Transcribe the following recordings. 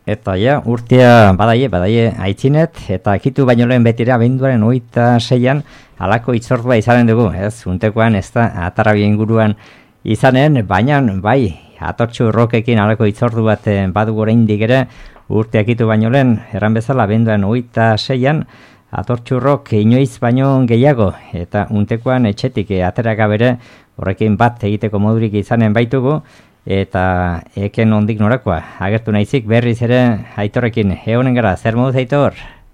Eta ja, urtea badaie aitzinet, eta akitu baino lehen betira abenduaren 26an halako itzordua izanen dugu, ez? Untekoan ez da Atarrabia inguruan izanen, baina bai, Atortxu Rokekin halako itzordu bat badugu oraindik ere, urte akitu baino lehen, erran bezala abenduaren 26an, Atortxu Rok inoiz baino gehiago, eta untekoan etxetik ateraka bere, horrekin bat egiteko modurik izanen baitugu, eta eken ondik norakoa. Agertu nahizik berriz ere Aitorrekin egonen gara, zer moduz Aitor?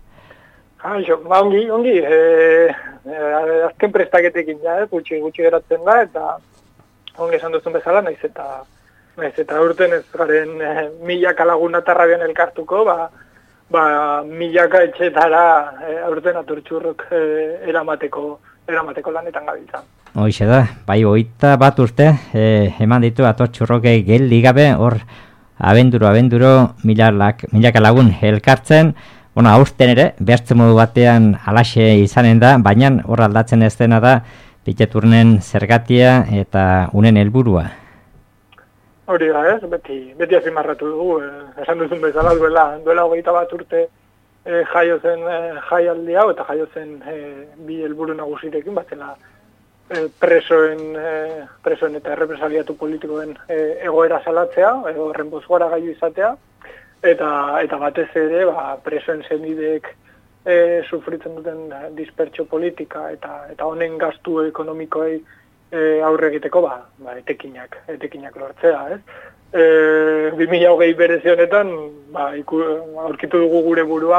Ongi, azken prestaketekin gutxi geratzen da, eta ongi esan duzun bezala, naiz eta urten ez garen milaka lagun Atarrabian elkartuko, milaka etxetara urten Atortxurrok eramateko lanetan gabiltza. Hoixe da, bai 21 urte, eman ditu Atortxurroke geldi gabe, hor abenduro, milaka lagun elkartzen, aurten ere, behartzen modu batean alaxe izanen da, baina hor aldatzen ez dena da, Piteturnen zergatia eta unen helburua. Hori da, ez? Beti azimarratu dugu, esan duzun bezala duela 21 urte jaio zen jaialdi hau, eta jaio zen bi helburu nagusirekin, batzela presoen eta errepresaliatu politikoen egoera salatzea, edo horren bozgora gaiu izatea, eta batez ere presoen senideek sufritzen duten dispertsio politika eta honen gastu ekonomikoei aurre egiteko etekinak lortzea, ez? 2020 berezi honetan aurkitu dugu gure burua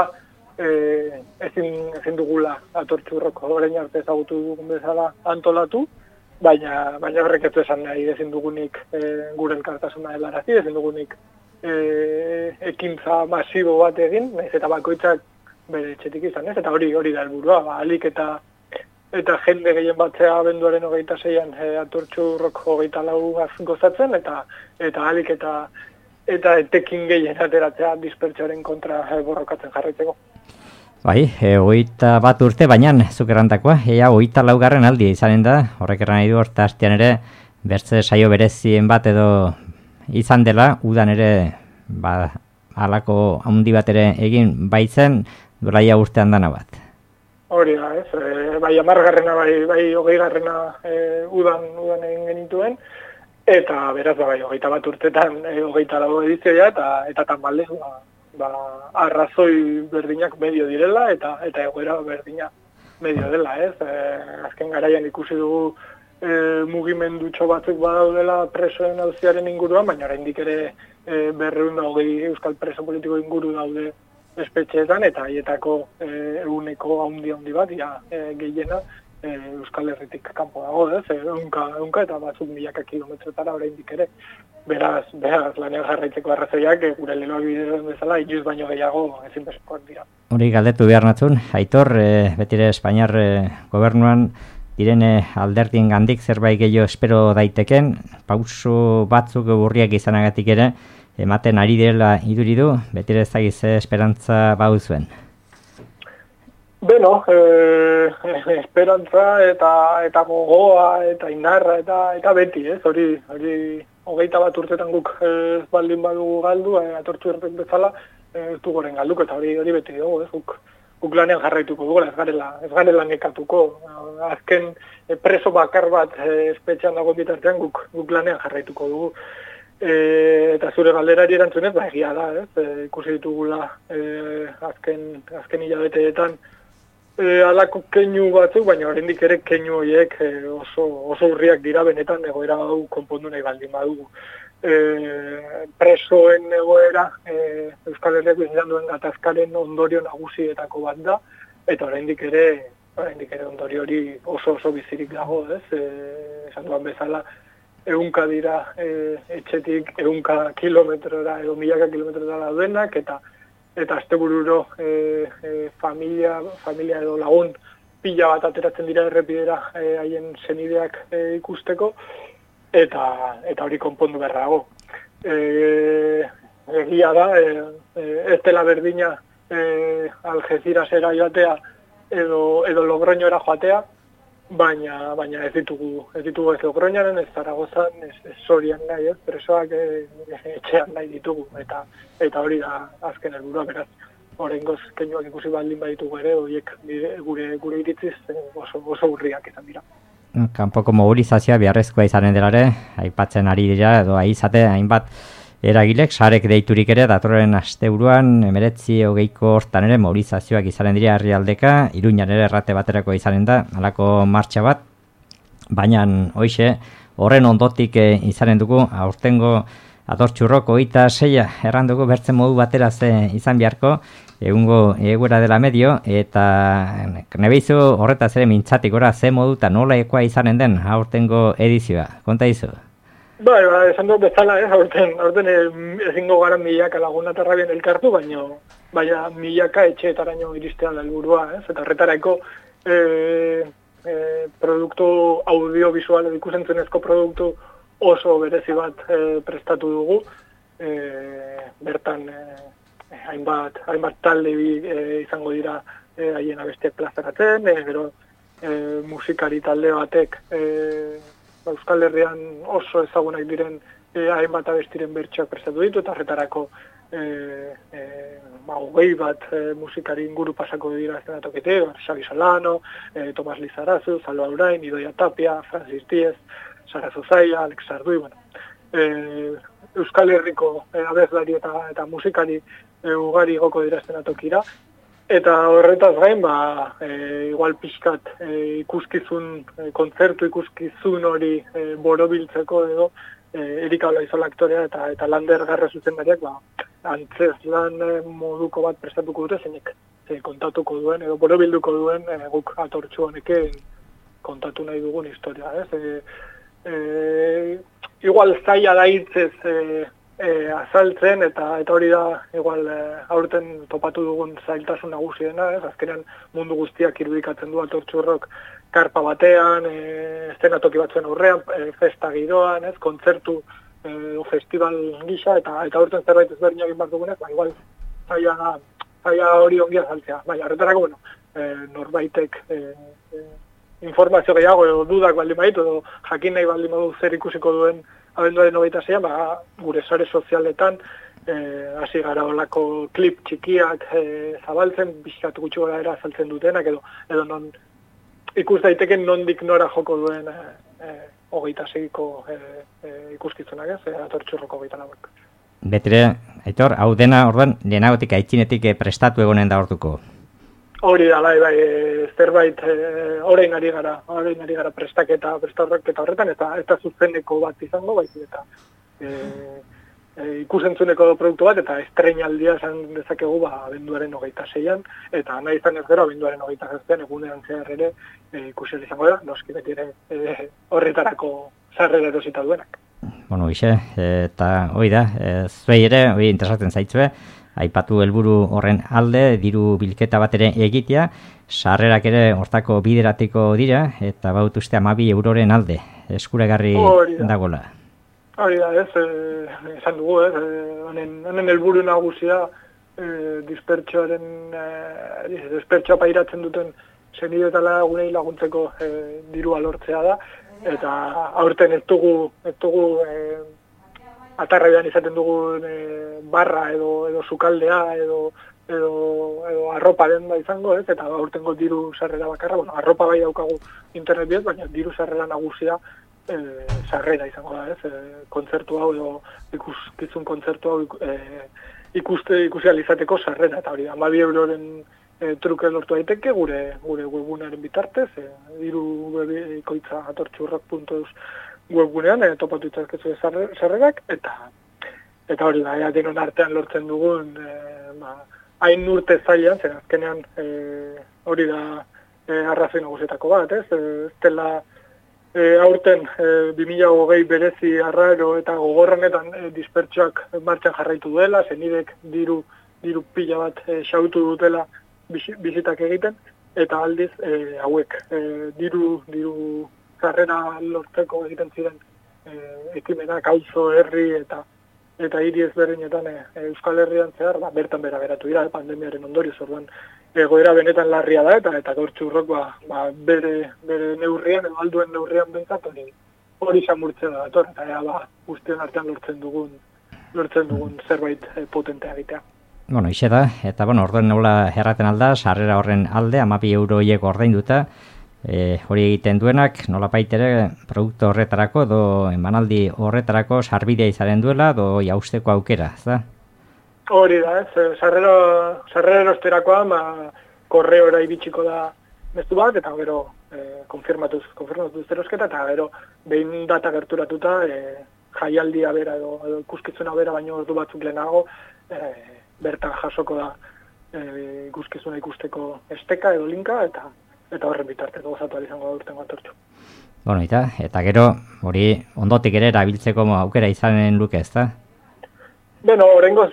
ezin dugula Atortxurroko orain arte ezagutu dugun bezala antolatu, baina horrek ez du esan nahi ezin dugunik gure elkartasuna helarazi, ezin dugunik ekintza masibo bat egin, naiz eta bakoitzak bere etxetik izan, ez? Eta hori da helburua, alik eta jende gehien batzea abenduaren 26an Atortxurrok 24 gozatzen, eta alik eta etekin gehien ateratzea dispertsioaren kontra borrokatzen jarraitzeko. Bai, 21 urte, baina zuk errantakoa, 24. aldia izanen da, horrek erran nahi du horta hastean ere, bertze saio berezien bat edo izan dela, udan ere, halako handi bat ere egin baitzen, duela urtean dana bat. Hori da, ez, bai 10garrena, bai 20garrena udan egin genituen, eta beraz, bai 21 urtetan 24 edizioa eta tamalez, arrazoi berdinak medio direla, eta egoera berdina medio dela, ez? Azken garaian ikusi dugu mugimendutxo batzuk badaudela presoen auziaren inguruan, baina oraindik ere 220 euskal preso politiko inguru daude espetxeetan, eta haietako eguneko handi bat, gehiena Euskal Herritik kanpo dago, ez? Ehunka eta batzuk milaka kilometrotara oraindik ere. Beraz lanean jarraitzeko arrazoiak gure leloak bidean bezala inoiz baino gehiago ezinbestekoak dira. Hori galdetu behar natzun, Aitor, betire Espainiar gobernuan direne alderdiengandik zerbait gehiago espero daiteken, pauso batzuk urriak izanagatik ere, ematen ari direla iduridu, betire ez dagiz esperantza bau zuen. Beno, esperantza eta gogoa eta indarra eta beti, ez? Hori 21 urtetan guk ez baldin badugu galdu, Atortxurrok bezala ez du goren galduko, eta hori beti dugu, ez? Guk lanean jarraituko dugu, ez garela nekatuko. Azken preso bakar bat espetxean dago bitartean guk lanean jarraituko dugu. Eta zure galderari erantzunez, egia da, ez? Ikusi ditugula azken hilabeteetan alako keinu batzuk, baina oraindik ere keinu horiek oso urriak dira benetan egoera hau konpondu nahi baldin badugu. Presoen egoera Euskal Herriak izan duen gatazkaren ondorio nagusietako bat da, eta oraindik ere ondorio hori oso bizirik dago, ez? Esan duan bezala, 100 dira etxetik 100 kilometrora edo milaka kilometrora daudenak, eta astebururo familia edo lagun pila bat ateratzen dira errepidera haien senideak ikusteko, eta hori konpondu beharra dago. Egia da, ez dela berdina Algezirasera joatea edo Logroñora joatea, baina ez ditugu ez Logroñaren, ez Zaragozan, ez Sorian nahi, ez presoak etxean nahi ditugu, eta hori da azken helburua, beraz, oraingoz keinuak ikusi baldin baditugu ere, horiek gure iritziz oso urriak izan dira. Kanpoko mobilizazioa beharrezkoa izanen delare, aipatzen ari dira, edo izate hainbat eragilek, sarek deiturik ere, datorren asteburuan, 19-20 hortan ere mobilizazioak izanen dira herrialdeka, Iruñan ere errate baterako izanen da, halako martxa bat, baina hoixe, horren ondotik izanen dugu, aurtengo Atortxurrok 26 erran dugu bertzen modu batera izan beharko, egungo egoera dela medio, eta nebeizu horretaz ere mintzatik gora ze modu eta nola ekoa izanen den aurtengo edizioa, konta izu? Esan dut bezala, aurten ezingo gara milaka lagunatarra bien elkartu, baina milaka etxeetaraino iristea da helburua, eta horretarako produktu audiovisual, ikusentzunezko produktu oso berezi bat prestatu dugu, bertan hainbat talde izango dira haien abestiak plazaratzen, gero musikari talde batek Euskal Herrian oso ezagunak diren hainbat abestiren bertsoak prestatu ditu, eta horretarako 20 bat musikari inguru pasako dira eszenatokete, Xabi Solano, Tomas Lizarazu, Salva Urain, Idoia Tapia, Francis Díez, Sara Zuzaia, Alex Sardui, Euskal Herriko abeslari eta musikari ugari goko dira eszenatokira, eta horretaz gain, igual pixkat ikuskizun, kontzertu ikuskizun hori borobiltzeko edo Erika Olaizola aktorea eta Lander Garre zuzendariak antzeslan moduko bat prestatuko dute zeinek kontatuko duen edo borobilduko duen guk Atortxu honekin kontatu nahi dugun historia, igual zaila da hitzez azaltzen eta hori da igual aurten topatu dugun zailtasun nagusiena, azkenean mundu guztiak irudikatzen du Atortxurrok karpa batean, eszenatoki batzuen aurrean, festa giroan, kontzertu festival gisa eta aurten zerbait ezberdinak egin behar dugunez, igual zaila hori ongi azaltzea. Horretarako, norbaitek informazio gehiago edo dudak baldin baditu edo jakin nahi baldin badu zer ikusiko duen abenduaren 26an, gure sare sozialetan hasi gara olako klip txikiak zabaltzen, bizkatu gutxi gara era azaltzen dutenak edo non ikus daiteken nondik nora joko duen 26ko ikuskizunak, Atortxurroko 24. Betire, Aitor, hau dena orduan lehenagotik aitzinetik prestatu egonen da hortuko. Hori da, zerbait orain ari gara prestaketa horretan, eta zuzeneko bat izango, baizik eta ikusentzuneko produktu bat, eta estreinaldia esan dezakegu abenduaren 26an, eta nahi izan ez gero abenduaren 27an egunean zehar ere ikusi izango da, noski beti ere horretarako sarrera erosita duenak. Bueno, eta hoi da, zuei ere, hoi interesatzen zaitzue, aipatu helburu horren alde, diru bilketa bat ere egitea, sarrerak ere hortako bideratiko dira, eta baut uste 12 euroren alde, eskuragarri dagoela. Hori da, esan dugu, honen helburu nagusia dispertsoa pairatzen duten senide eta lagunei laguntzeko dirua lortzea da, eta aurten ez dugu atarraian izaten dugun barra edo sukaldea edo arropa den izango, eta aurtengo diru sarrera bakarra, arropa bai daukagu internet bidez, baina diru sarrera nagusia sarrera izango da, kontzertu hau edo ikuskizun kontzertu hau ikusi alizateko sarrera, eta hori da, 12 euroren truke lortu daiteke gure webgunearen bitartez, diru ikoitza atortxurrok.eus webgunean, topatu itzazkezu sarrerak, eta hori da, denon artean lortzen dugun, hain urte zailan, zen azkenean hori da arrazoi nagusietako bat, ez dela aurten 2020 berezi arraro eta gogorrenetan dispertsoak martxan jarraitu duela, zenidek diru pila bat xautu dutela bizitak egiten, eta aldiz hauek diru karrera lortzeko egiten ziren ekimenak auzo, herri eta eta hiri ezberdinetan Euskal Herrian zehar, bertan bera geratu dira, pandemiaren ondorioz, orduan egoera benetan larria da, eta gaur txurrok bere neurrian, edo alduen neurrian bentsat hori samurtzen da, eta guztien artean lortzen dugun zerbait potentea egitea. Bueno, ixe da, eta orduen nola erraten alda, sarrera horren alde, 12 euro hiek ordainduta, hori egiten duenak, nola baitere produktu horretarako, edo emanaldi horretarako sarbidea izaren duela, edo jausteko aukera, ez da? Hori da, sarrera erosterakoa, korreora iritsiko da mezu bat, eta gero konfirmatuz erosketa, eta gero behin data gerturatuta, jaialdia bera edo ikuskizuna bera baino ordu batzuk lehenago, bertan jasoko da ikuskizuna ikusteko esteka edo linka, eta horren bitartez gozatu izango da urtengo atortxu. Bueno, eta gero hori ondotik ere erabiltzeko aukera izanen luke, ez da? Beno, horrengoz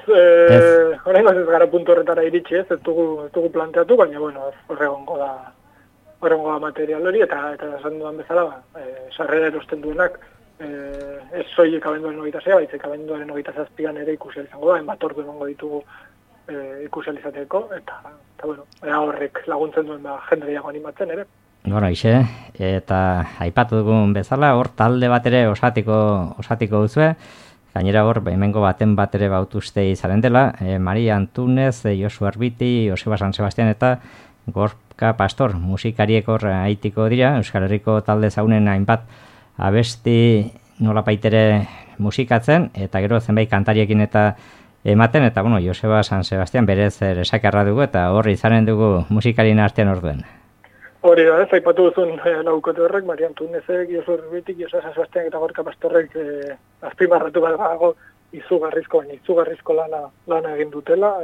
ez gara puntu horretara iritsi ez dugu planteatu, baina horrengo da material hori, eta esan dudan bezala, sarrera erosten duenak, ez soilik abenduaren 26, baizik abenduaren 27an ere ikusi izango da, enbat ordu emango ditugu ikusi izateko, eta horrek laguntzen duen jende gehiago animatzen ere. Bueno, ixe, eta aipatu dugun bezala, hor talde bat ere osatiko duzue, gainera hor, hemengo baten bat ere bautuzte izaren dela, Maria Antunez, Josu Arbiti, Joseba San Sebastian eta Gorka Pastor, musikariek hor aitiko dira, Euskal Herriko talde zaunen hainbat abesti nola baitere musikatzen, eta gero zenbait kantariekin eta ematen, eta Joseba San Sebastian berez esakarra dugu, eta hor izanen dugu musikarien artean orduen. Hori da, aipatu duzun laukote horrek, Maria Antunezek, Josu Arbitik, Joseba San Sebastian eta Gorka Pastorrek azpimarratu bat dago izugarrizko lana egin dutela,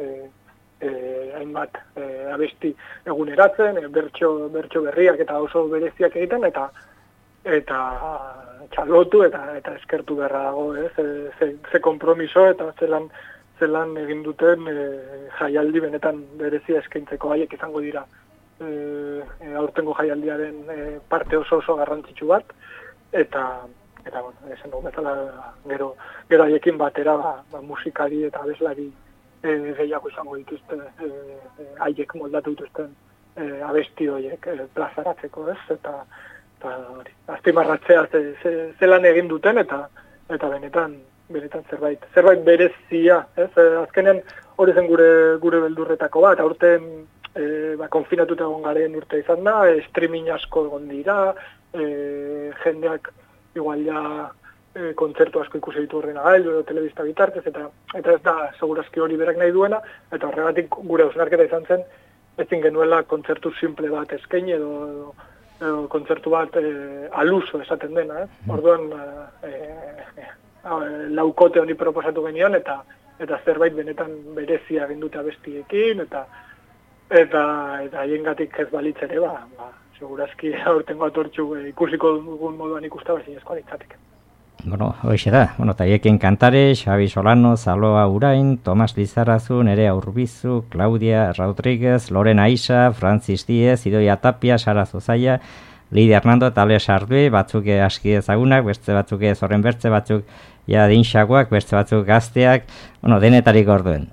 hainbat abesti eguneratzen, bertso berriak eta oso bereziak egiten, eta txalotu eta eskertu beharra dago, ze kompromiso eta zelan egin duten jaialdi benetan berezia eskaintzeko haiek izango dira aurtengo jaialdiaren parte oso garrantzitsu bat, eta esan dugu bezala gero haiekin batera musikari eta abeslari gehiago izango dituzte haiek moldatu dituzten abesti horiek plazaratzeko, eta azpimarratzea zelan egin duten eta benetan zerbait berezia, azkenean hori zen gure beldurretako bat, aurten konfinatuta egon garen urte izan da, streaming asko egon dira, jendeak igual ja kontzertu asko ikusi ditu horrena gailu edo telebista bitartez, eta ez da segurazki hori berak nahi duena, eta horregatik gure hausnarketa izan zen, ezin genuela kontzertu simple bat eskaini edo kontzertu bat aluso esaten dena, Orduan laukote honi proposatu genion, eta zerbait benetan berezia egin dute abestiekin, eta haiengatik ez balitz ere, segurazki aurtengo atortxu ikusiko dugun moduan ikusta zinezkoa ditzatik. Bueno, hoxe da, eta haiekin kantare, Xabi Solano, Zaloa Urain, Tomas Lizarrazu, Nerea Urbizu, Claudia Rodríguez, Lorena Isa, Francis Díez, Idoia Tapia, Sara Zozaia, Lidia Hernando eta Ale Sardue, batzuk aski ezagunak, beste batzuk zorren bertze, batzuk dinxagoak, beste batzuk gazteak, denetarik orduen.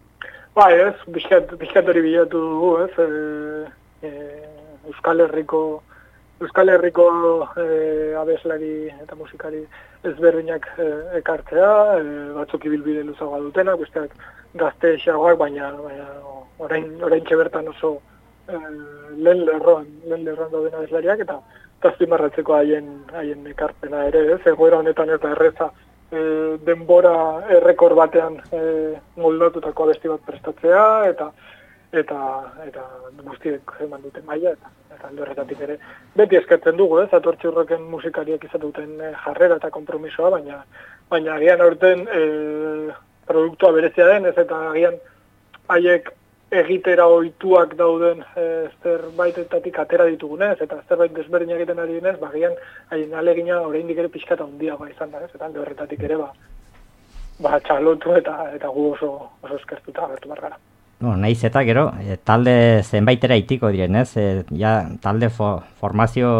Bizkat hori bilatu dugu, Euskal Herriko abeslari eta musikari ezberdinak ekartzea, batzuk ibilbide luzagoa dutenak, besteak gazte xagoak, baina orain txebertan oso lehen lerroan dauden abeslariak, eta azpimarratzeko haien ekarpena ere, egoera honetan ez da erreza denbora errekor batean moldatutako abesti bat prestatzea, eta guztiek eman duten maila, eta alde horretatik ere beti eskertzen dugu, atortxurroken musikariak izatuten jarrera eta kompromisoa, baina agian aurten produktua berezia den, eta agian haiek egitera ohituak dauden zerbaitetatik atera ditugunez, eta zerbait desberdin egiten ari denez, agian haien alegina oraindik ere pixkata handiagoa izan da, eta alde horretatik ere txalotu eta gu oso eskertuta agertu behar gara. Naiz eta gero, talde zenbaitera itiko diren, talde formazio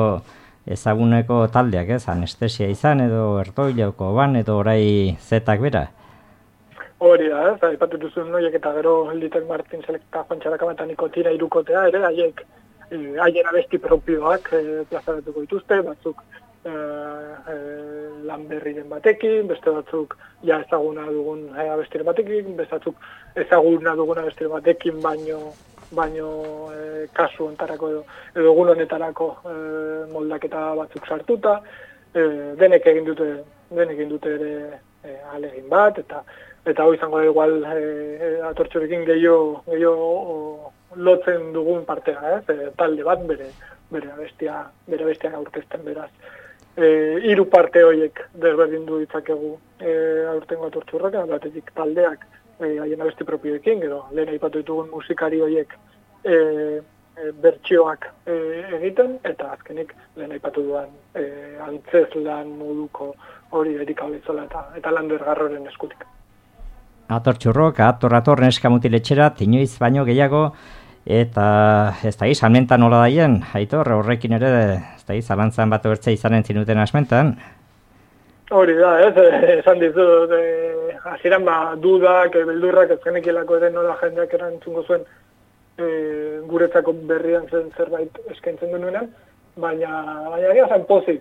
ezaguneko taldeak, anestesia izan edo ertoileko ban edo orai zetak bera? Hori da, ez, aipatu duzun noiek eta gero Little Martin Selecta Juan Txarakaman eta Nikotina irukotea ere, haiek haien abesti propioak plazaratuko dituzte, batzuk lan berriren batekin, beste batzuk ja ezaguna dugun abestiren batekin, beste batzuk ezaguna dugun abestiren batekin, baino kasu ontarako edo egun honetarako moldaketa batzuk sartuta, denek egin dute ere alegin bat, eta hau izango da igual atortxorekin gehiago lotzen dugun partea, talde bat bere abestiak aurkezten beraz. Hiru parte horiek desberdindu ditzakegu aurtengo atortxurrak, batetik taldeak haien abesti propioekin, gero lehen aipatu ditugun musikari horiek bertsioak egiten, eta azkenik lehen aipatu duan antzeslan moduko hori Erika Olizola eta Lander Garroren eskutik. Atortxurrok, ator neska mutiletxerat, inoiz baino gehiago, eta ez da salmenta nola daien, Aitor, horrekin ere, ez da zalantzan bat bertzea izanen zinuten asmentan. Hori da, esan dizut, hasieran dudak, beldurrak, ez genekielako ere nola jendeak erantzungo zuen guretzako berrian zen zerbait eskaintzen genuenan, baina egia zen pozik,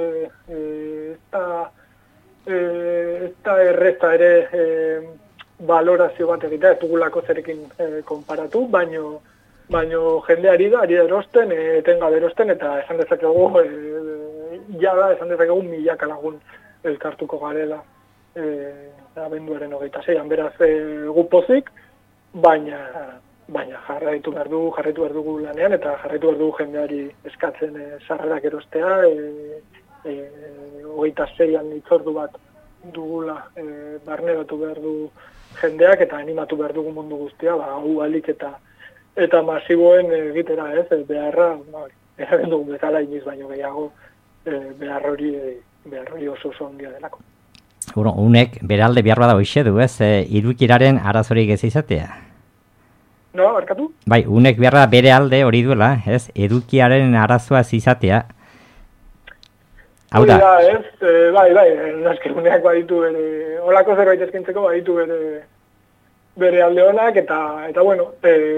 ez da errezta ere valorazio bat egitea, ez dugulako zerekin konparatu, baino jendeari da erosten, etengabe erosten, eta esan dezakegu, esan dezakegu milaka lagun elkartuko garela abenduaren 26an, beraz gu pozik, baina jarraitu behar dugu lanean, eta jarraitu behar dugu jendeari eskatzen sarrerak erostea, 26an hitzordu bat dugula barneratu behar du jendeak, eta animatu behar dugu mundu guztia, hau alik eta masiboen egitera, beharra, eragen dugu bezala iniz baino gehiago, behar hori oso ondia delako. Unek beralde behar bada hoxe du, irukiraren arazorik ez izatea? No, barkatu? Bai, unek behar bere alde hori duela, edukiaren arazoa izatea. Hau da. Bai, naski uneak baditu bere, olako zerbait eskintzeko baditu bere alde honak, eta bueno,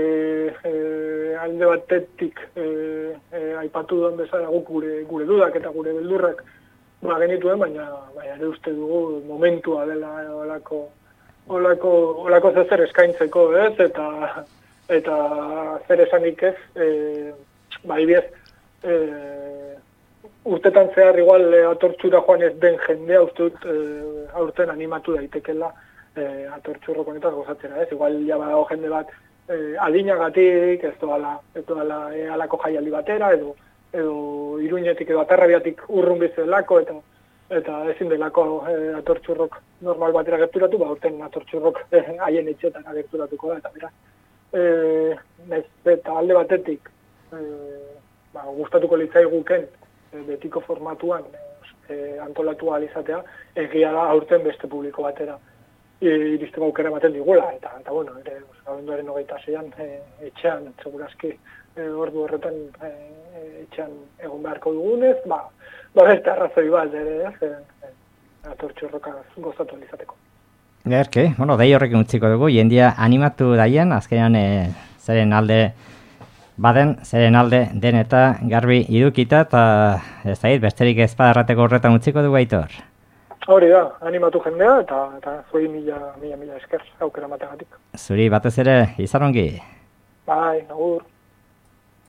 alde batetik aipatu duen bezala guk gure dudak eta gure beldurrak genituen, baina ere uste dugu momentua dela olako zer eskaintzeko, eta zer esanik ez, ibiez, urtetan zehar igual atortxura joan ez den jendea uste dut aurten animatu daitekela atortxurro konetaz gozatzera, igual ja badago jende bat adinagatik, ez doala alako jaialdi batera, edo Iruñetik edo Atarrabiatik urrun bizelako, eta ezin delako atortxurrok normal batera gerturatu, aurten atortxurrok haien etxetan gerturatuko da, eta bera, eta alde batetik gustatuko litzaiguken betiko formatuan antolatu alizatea, egia da aurten beste publiko batera iristeko aukera ematen digula, eta bueno, abenduaren 26an etxean, segurazki ordu horretan etxean egon beharko dugunez, beste arrazoi bat ere, atortxurroka gozatu alizateko. Gerke, dei horrekin utziko dugu, jendia animatu daien, azkenean zeren alde baden, zeren alde den eta garbi idukita, eta ez da besterik ez badarrateko horretan utziko dugu, Aitor. Hori da, animatu jendea, eta zuri mila esker aukera mategatik. Zuri batez ere, izan ongi? Bai, agur.